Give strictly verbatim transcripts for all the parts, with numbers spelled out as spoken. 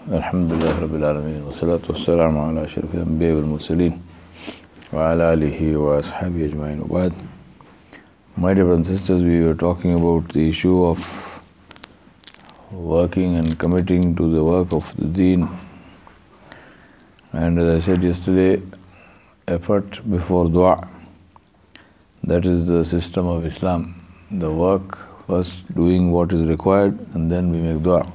Alhamdulillah Rabbil Alameen wa salatu wa salamu ala ashrafil anbiya wal mursaleen wa ala alihi wa ashabihi ajma'in wa ba'd. My dear brothers and sisters, we were talking about the issue of working and committing to the work of the deen, and as I said yesterday, effort before dua, that is the system of Islam. The work, first doing what is required, and then we make dua.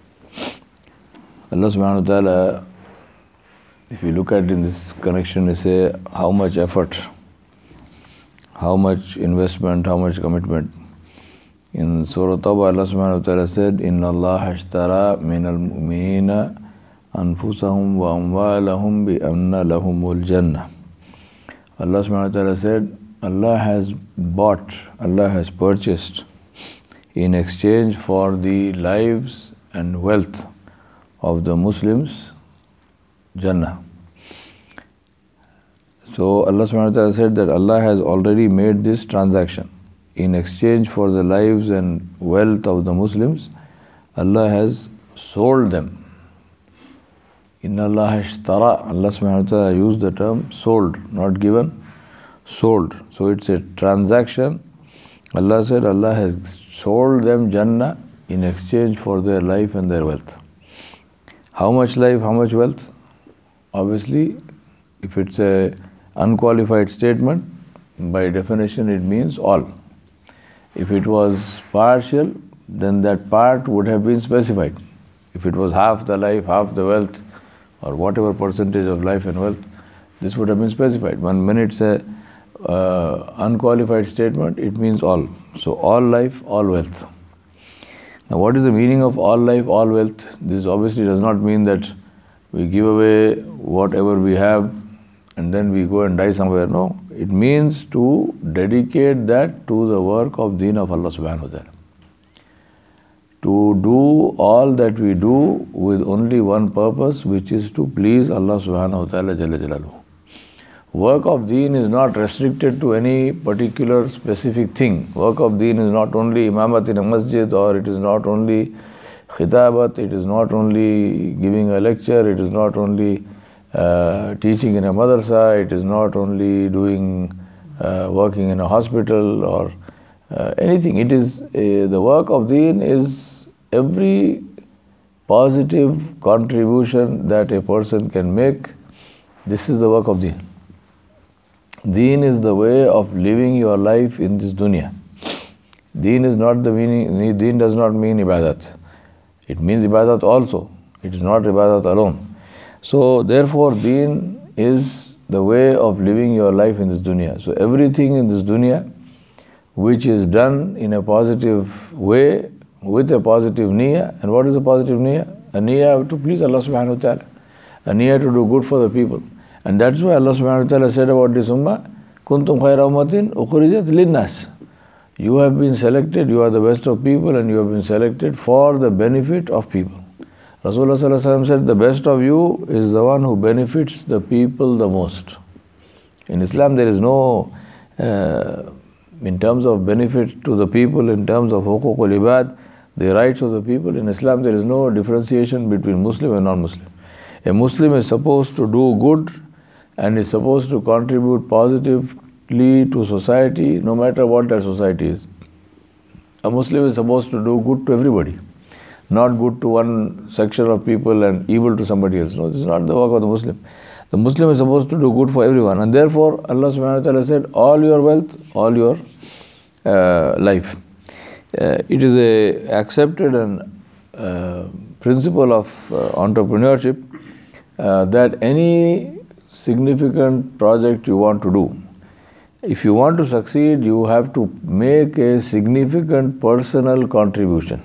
Allah subhanahu wa ta'ala, if you look at in this connection, they say how much effort, how much investment, how much commitment. In Surah Tawbah, Allah subhanahu wa ta'ala said, Inna Allah ashtara min al-mu'minina anfusahum wa amwalahum bi anna lahumul jannah. Allah subhanahu wa ta'ala said, Allah has bought, Allah has purchased in exchange for the lives and wealth of the Muslims, Jannah. So Allah subhanahu wa ta'ala said that Allah has already made this transaction. In exchange for the lives and wealth of the Muslims, Allah has sold them. Inna Allah ashtara, Allah subhanahu wa ta'ala used the term sold, not given, sold. So it's a transaction. Allah said Allah has sold them Jannah in exchange for their life and their wealth. How much life, how much wealth? Obviously, if it's a unqualified statement, by definition it means all. If it was partial, then that part would have been specified. If it was half the life, half the wealth, or whatever percentage of life and wealth, this would have been specified. When, when it's a uh, unqualified statement, it means all. So all life, all wealth. Now, what is the meaning of all life, all wealth? This obviously does not mean that we give away whatever we have and then we go and die somewhere. No, it means to dedicate that to the work of Deen of Allah subhanahu wa ta'ala. To do all that we do with only one purpose, which is to please Allah subhanahu wa ta'ala jalla jalaluhu. Work of Deen is not restricted to any particular specific thing. Work of Deen is not only imamat in a masjid, or it is not only khitabat, it is not only giving a lecture, it is not only uh, teaching in a madrasa, it is not only doing uh, working in a hospital or uh, anything. It is uh, the work of Deen is every positive contribution that a person can make. This is the work of Deen. Deen is the way of living your life in this dunya. Deen is not the meaning, Deen does not mean ibadat. It means ibadat also. It is not ibadat alone. So therefore Deen is the way of living your life in this dunya. So everything in this dunya which is done in a positive way, with a positive niyyah. And what is a positive niyyah? A niyyah to please Allah subhanahu wa ta'ala. A niyyah to do good for the people. And that's why Allah subhanahu wa ta'ala said about this ummah, Kuntum khayra ummatin ukhrijat linnas. You have been selected, you are the best of people, and you have been selected for the benefit of people. Rasulullah sallallahu alaihi wasallam said, the best of you is the one who benefits the people the most. In Islam there is no, uh, in terms of benefit to the people, in terms of huququl ibad, the rights of the people, in Islam there is no differentiation between Muslim and non-Muslim. A Muslim is supposed to do good and is supposed to contribute positively to society, no matter what that society is. A Muslim is supposed to do good to everybody, not good to one section of people and evil to somebody else. No, this is not the work of the Muslim. The Muslim is supposed to do good for everyone, and therefore Allah subhanahu wa ta'ala said, all your wealth, all your uh, life. Uh, it is a accepted and uh, principle of uh, entrepreneurship uh, that any significant project you want to do, if you want to succeed, you have to make a significant personal contribution.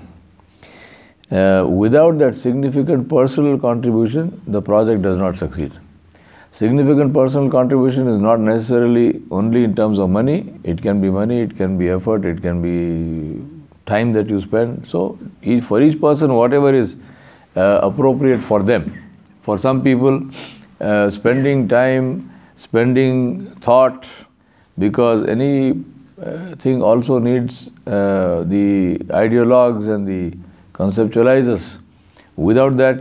Uh, without that significant personal contribution, the project does not succeed. Significant personal contribution is not necessarily only in terms of money. It can be money, it can be effort, it can be time that you spend. So each, for each person, whatever is uh, appropriate for them. For some people, Uh, spending time, spending thought, because any uh, thing also needs uh, the ideologues and the conceptualizers. Without that,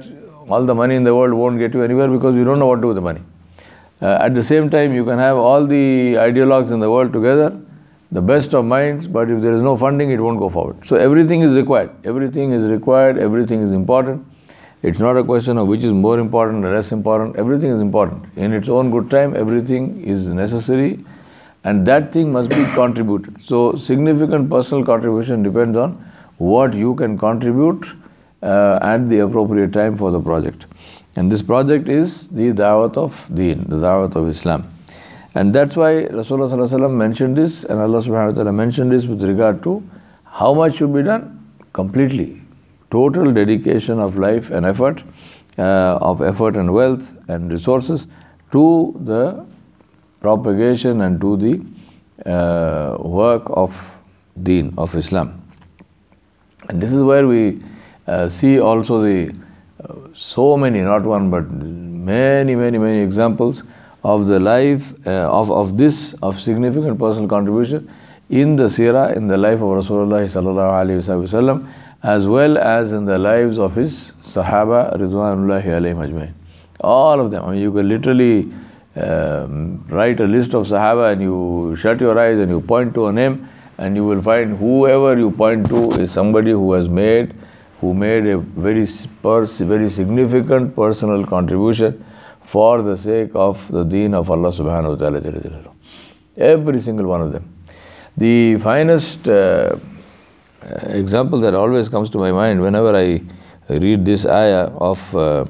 all the money in the world won't get you anywhere because you don't know what to do with the money. Uh, at the same time, you can have all the ideologues in the world together, the best of minds, but if there is no funding, it won't go forward. So everything is required. Everything is required. Everything is important. It's not a question of which is more important or less important. Everything is important. In its own good time, everything is necessary, and that thing must be contributed. So significant personal contribution depends on what you can contribute uh, at the appropriate time for the project. And this project is the Da'wat of Deen, the Da'wat of Islam. And that's why Rasulullah Sallallahu Alaihi Wasallam mentioned this, and Allah Subhanahu Wa Ta'ala mentioned this with regard to how much should be done? Completely. Total dedication of life and effort, uh, of effort and wealth and resources to the propagation and to the uh, work of Deen, of Islam. And this is where we uh, see also the uh, so many, not one but many, many, many examples of the life uh, of, of this, of significant personal contribution in the seerah, in the life of Rasulullah Sallallahu Alaihi Wasallam, as well as in the lives of his Sahaba Ridwanullahi Alayhim Ajmain. All of them. I mean, you can literally um, write a list of Sahaba and you shut your eyes and you point to a name, and you will find whoever you point to is somebody who has made, who made a very, pers- very significant personal contribution for the sake of the Deen of Allah Subhanahu Wa Ta'ala. Every single one of them. The finest uh, example that always comes to my mind whenever I read this ayah of uh,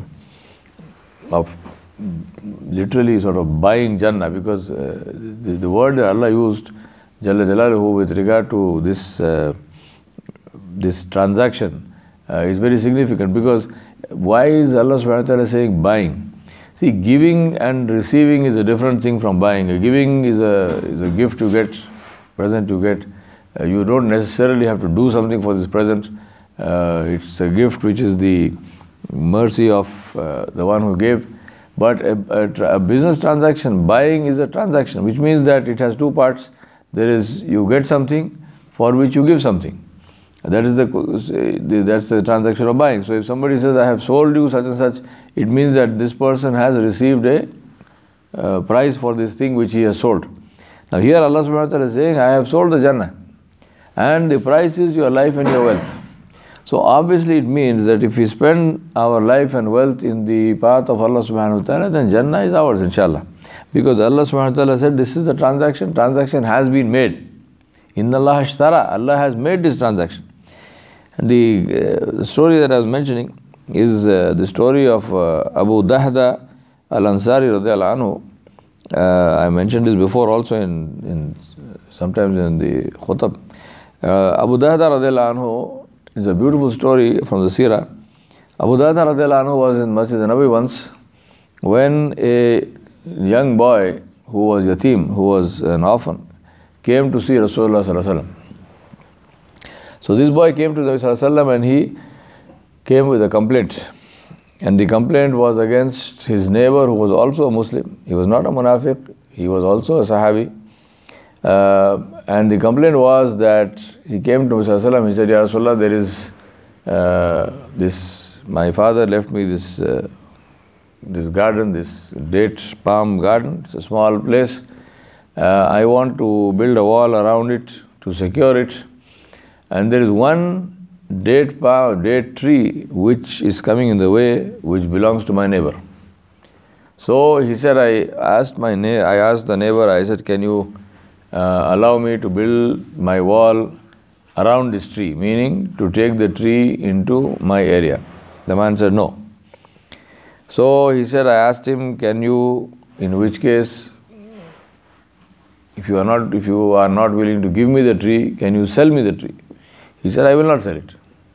of literally sort of buying Jannah, because uh, the, the word that Allah used, Jalla Jalaluhu, with regard to this uh, this transaction uh, is very significant, because why is Allah Subhanahu Wa Ta'ala saying buying? See, giving and receiving is a different thing from buying. A giving is a, is a gift you get, present you get. Uh, you don't necessarily have to do something for this present. Uh, it's a gift which is the mercy of uh, the one who gave. But a, a, a business transaction, buying is a transaction, which means that it has two parts. There is, you get something for which you give something. That is the, that's the transaction of buying. So if somebody says, I have sold you such and such, it means that this person has received a uh, price for this thing which he has sold. Now here Allah Subhanahu Wa Ta'ala is saying, I have sold the Jannah, and the price is your life and your wealth. So obviously it means that if we spend our life and wealth in the path of Allah Subhanahu Wa Ta'ala, then Jannah is ours, inshallah. Because Allah Subhanahu Wa Ta'ala said, this is the transaction, transaction has been made. Inna Allah ashtara, Allah has made this transaction. And the, uh, the story that I was mentioning is uh, the story of uh, Abu Dahda al-Ansari radiyallahu anhu. Uh, I mentioned this before also in, in sometimes in the khutab. Uh, Abu Dahda radiyallahu anhu is a beautiful story from the seerah. Abu Dahda radiyallahu anhu was in Masjid Nabawi once when a young boy who was yatim, who was an orphan, came to see Rasulullah Sallallahu Alaihi Wasallam. So this boy came to the Sallallahu Alaihi Wasallam and he came with a complaint. And the complaint was against his neighbor who was also a Muslim. He was not a munafiq, he was also a Sahabi. Uh, and the complaint was that he came to Sallallahu Alaihi Wasallam, he said, Ya Rasulullah, there is uh, this, my father left me this uh, this garden, this date palm garden. It's a small place. Uh, I want to build a wall around it to secure it. And there is one date palm, date tree which is coming in the way, which belongs to my neighbor. So he said, I asked my na- I asked the neighbor, I said, can you uh, allow me to build my wall around this tree, meaning to take the tree into my area? The man said, no. So he said, I asked him, can you, in which case, if you are not, if you are not willing to give me the tree, can you sell me the tree? He said, I will not sell it.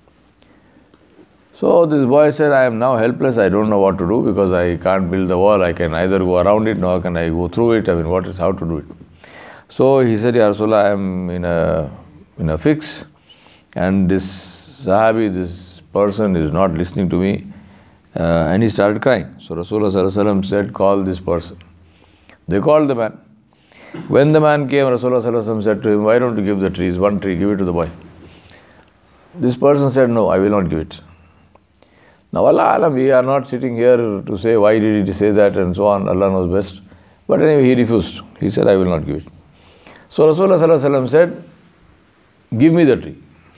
So this boy said, I am now helpless, I don't know what to do because I can't build the wall, I can either go around it, nor can I go through it, I mean, what is, how to do it? So he said, Ya Rasulullah, I am in a, in a fix, and this Sahabi, this person is not listening to me, uh, and he started crying. So Rasulullah Sallallahu Alaihi Wasallam said, call this person. They called the man. When the man came, Rasulullah Sallallahu Alaihi Wasallam said to him, why don't you give the trees, one tree, give it to the boy. This person said, no, I will not give it. Now, Allah Alam, we are not sitting here to say why did he say that and so on. Allah knows best. But anyway, he refused. He said, I will not give it. So Rasulullah Sallallahu Alaihi Wasallam said, give me the tree.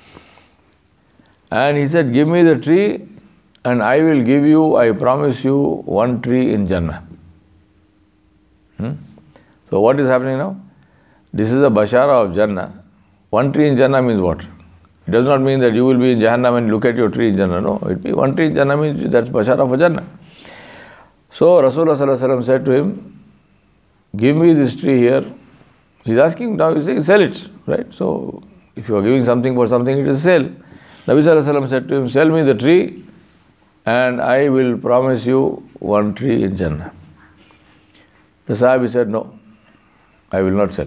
And he said, give me the tree and I will give you, I promise you, one tree in Jannah. Hmm? So what is happening now? This is a bashara of Jannah. One tree in Jannah means what? It does not mean that you will be in Jahannam and look at your tree in Jannah. No, it means one tree in Jannah means that's bashara for Jannah. So Rasulullah Sallallahu Alaihi Wasallam said to him, give me this tree here. He's asking now, he's saying, sell it, right? So if you are giving something for something, it is sale. Nabi Sallallahu Alaihi Wasallam said to him, sell me the tree and I will promise you one tree in Jannah. The Sahabi said, no, I will not sell.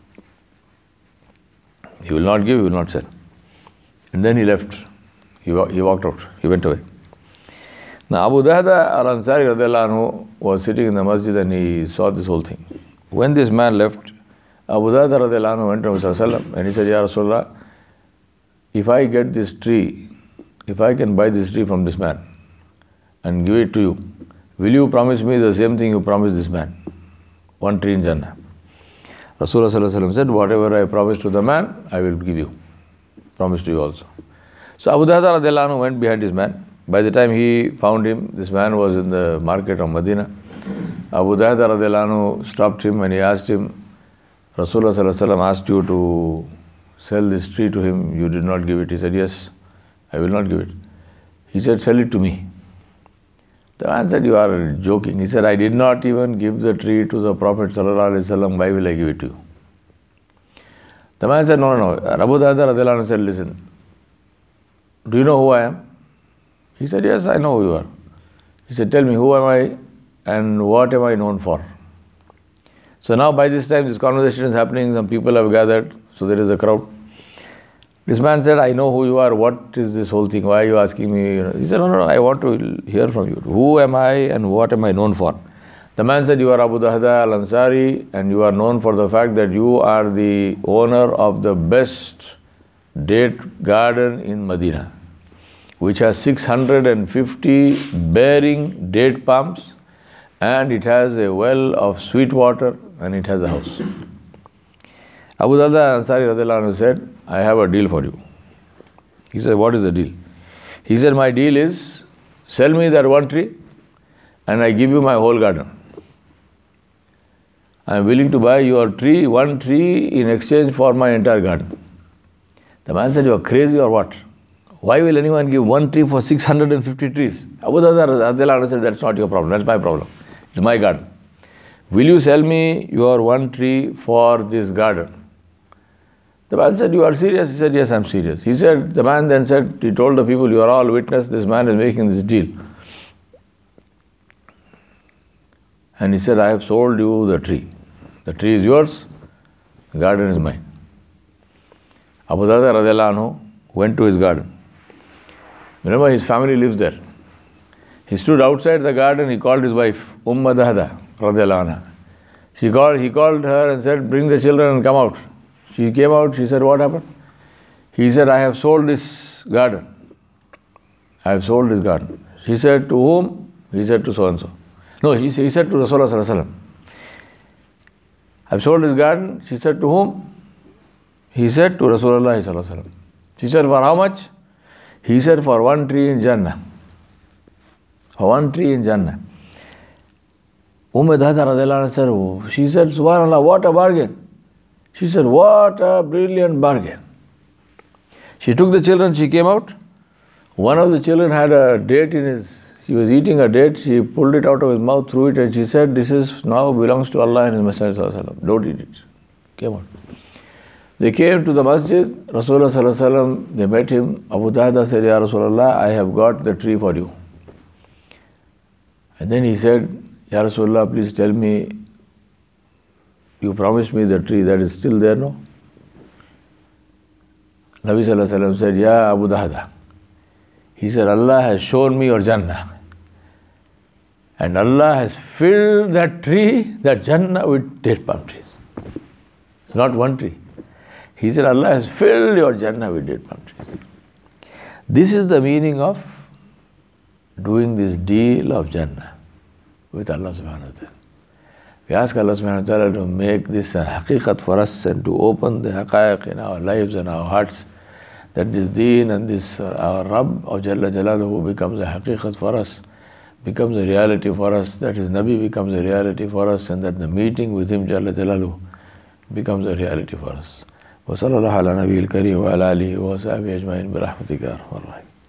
He will not give, he will not sell. And then he left. He, he walked out. He went away. Now Abu Dahda al-Ansari radiallahu anhu was sitting in the masjid and he saw this whole thing. When this man left, Abu Dahda radiallahu anhu went to Muhammad sallallahu alaihi wasallam and he said, Ya Rasulullah, if I get this tree, if I can buy this tree from this man and give it to you, will you promise me the same thing you promised this man? One tree in Jannah. Rasulullah Sallallahu Alaihi Wasallam said, whatever I promised to the man, I will give you. Promise to you also. So Abu Dahda radiallahu anhu went behind this man. By the time he found him, this man was in the market of Medina. Abu Dahda radiallahu anhu stopped him and he asked him, Rasulullah Sallallahu Alaihi Wasallam asked you to sell this tree to him. You did not give it. He said, yes, I will not give it. He said, sell it to me. The man said, you are joking. He said, I did not even give the tree to the Prophet Sallallahu Alaihi Wasallam. Why will I give it to you? The man said, no, no, no. Abu Dahda radiallahu anhu said, listen, do you know who I am? He said, yes, I know who you are. He said, tell me, who am I and what am I known for? So now by this time, this conversation is happening. Some people have gathered. So there is a crowd. This man said, I know who you are. What is this whole thing? Why are you asking me? You know, he said, no, no, no, I want to hear from you. Who am I and what am I known for? The man said, you are Abu Dahda al-Ansari and you are known for the fact that you are the owner of the best date garden in Medina, which has six hundred fifty bearing date palms and it has a well of sweet water and it has a house. Abu Dahda al-Ansari radiallahu anhu said, I have a deal for you. He said, what is the deal? He said, my deal is, sell me that one tree and I give you my whole garden. I am willing to buy your tree, one tree in exchange for my entire garden. The man said, you are crazy or what? Why will anyone give one tree for six hundred fifty trees? Abu Dahda radiallahu anhu said, that's not your problem, that's my problem. It's my garden. Will you sell me your one tree for this garden? The man said, you are serious? He said, yes, I am serious. He said, the man then said, he told the people, you are all witness, this man is making this deal. And he said, I have sold you the tree. The tree is yours, the garden is mine. Abu Dahda radiallahu anhu went to his garden. Remember, his family lives there. He stood outside the garden, he called his wife, Umm Dahda radiallahu anha. She called, he called her and said, bring the children and come out. She came out, she said, what happened? He said, I have sold this garden. I have sold this garden. She said, to whom? He said, to so-and-so. No, he, he said to Rasulullah Sallallahu Alaihi Wasallam. I have sold this garden. She said, to whom? He said, to Rasulullah Sallallahu Alaihi Wasallam. She said, for how much? He said, for one tree in Jannah. For one tree in Jannah. Umm Dahda radiallahu anha said, oh. She said, Subhanallah, what a bargain. She said, what a brilliant bargain. She took the children, she came out. One of the children had a date in his, he was eating a date, she pulled it out of his mouth, threw it, and she said, this is now belongs to Allah and His Messenger. Don't eat it. Came out. They came to the masjid, Rasulullah Sallallahu Alaihi Wasallam, they met him. Abu Dahda said, Ya Rasulullah, I have got the tree for you. And then he said, Ya Rasulullah, please tell me, you promised me the tree, that is still there, no? Nabi Sallallahu Alaihi Wasallam said, Ya Abu Dahda. He said, Allah has shown me your Jannah. And Allah has filled that tree, that Jannah, with date palm trees. It's not one tree. He said, Allah has filled your Jannah with date palm trees. This is the meaning of doing this deal of Jannah with Allah subhanahu wa ta'ala. We ask Allah subhanahu wa ta'ala to make this a haqiqat for us and to open the haqaiq in our lives and our hearts, that this deen and this uh, our Rabb of Jalla Jalaluhu becomes a haqiqat for us, becomes a reality for us, that his Nabi becomes a reality for us, and that the meeting with him Jalla Jalaluhu becomes a reality for us. وصلى الله على نبي الكريم وعلى آله وصحبه أجمعين برحمتك يا أرحم الراحمين.